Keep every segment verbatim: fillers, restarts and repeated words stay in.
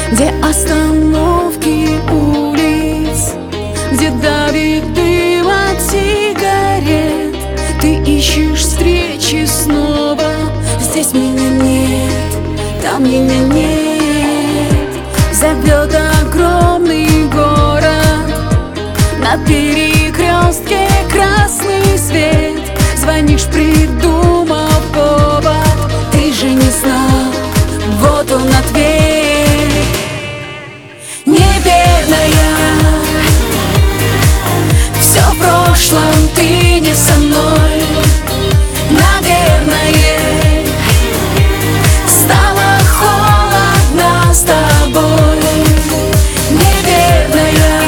где остановки улиц, где давит дым от сигарет. Ты ищешь встречи снова. Здесь меня нет, там меня нет. Зовет огромный город, на перекрестке красный свет. Звонишь, придумав повод, ты же не знал, вот он ответ. Неверная, все в прошлом, ты не со мной. Наверное, стало холодно с тобой. Неверная,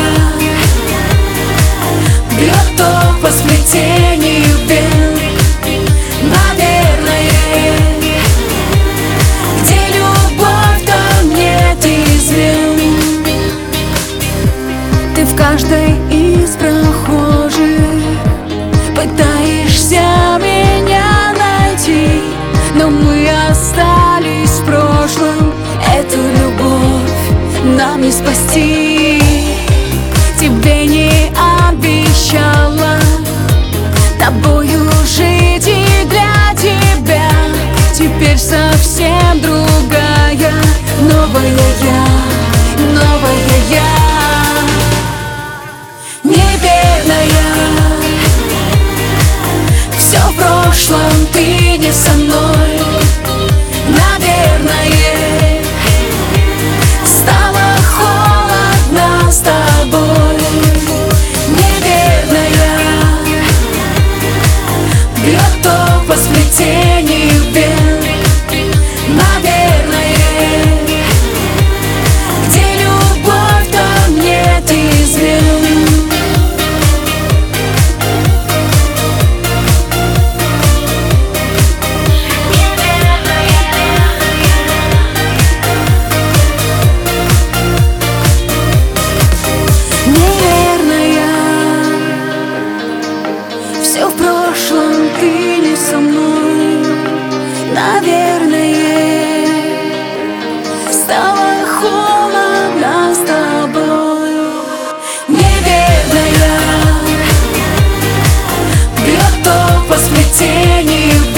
бьет ток по сплетению вен. Наверное, где любовь, там нет измен. Ты в каждой из прохожих пытаешься меня найти, но мы остались в прошлом. Эту любовь нам не спасти. Тебе не обещала тобою жить и для тебя. Теперь совсем другая, новая я, новая я. Неверная, все в прошлом, ты не со мной. Наверное, стало холодно с тобой. Неверная, бьет ток по сплетению вен. Наверное, где любовь, там нет измен. Все в прошлом, ты не со мной. Наверное, стало холодно с тобой. Неверная, бьет ток по сплетению